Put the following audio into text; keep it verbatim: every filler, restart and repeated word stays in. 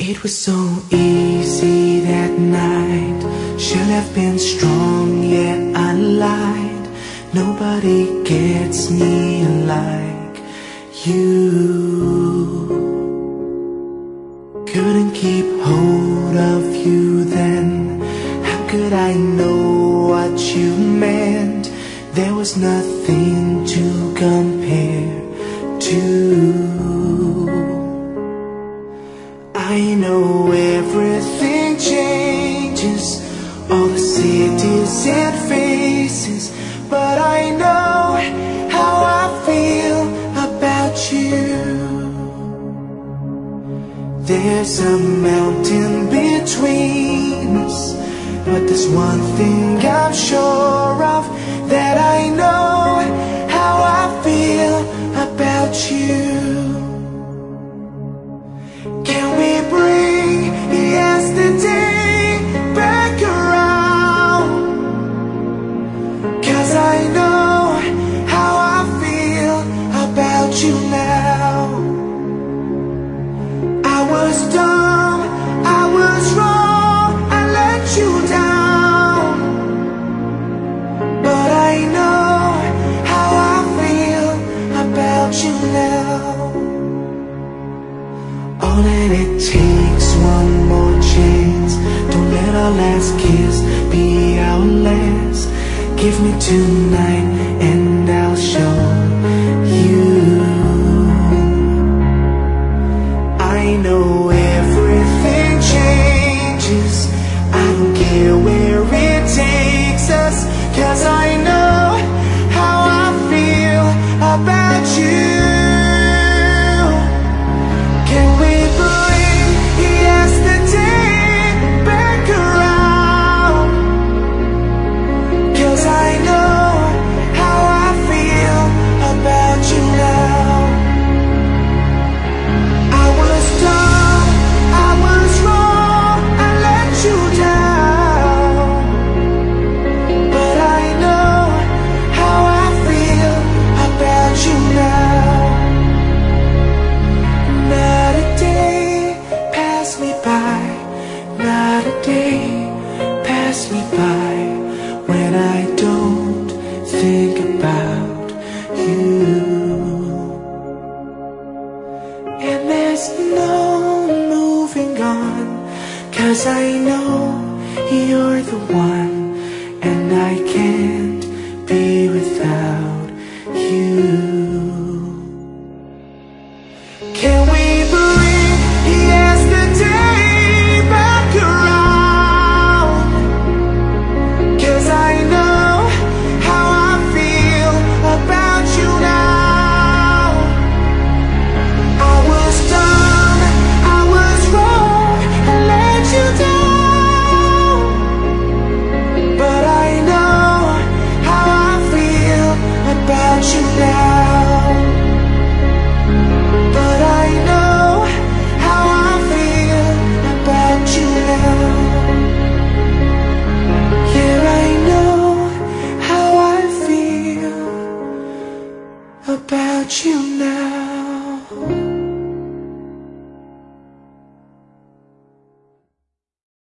It was so easy that night. Should have been strong, yet I lied. Nobody gets me like you. Couldn't keep hold of you then. How could I know what you meant? There was nothing to compare to. I know everything changes, all the cities and faces, but I know how I feel about you. There's a mountain between us, but there's one thing I'm sure of, that I know how I feel about you. Can we bring yesterday back around? 'Cause I know how I feel about you now. I was dumb, I was wrong, I let you down, but I know how I feel about you now. All that it takes, one more chance. Don't let our last kiss be our last. Give me tonight and I'll show you. I know everything changes, I don't care where it takes us, 'cause I know how I feel about you. Not a day pass me by when I don't think about you. And there's no moving on, 'cause I know you're the one, and I can't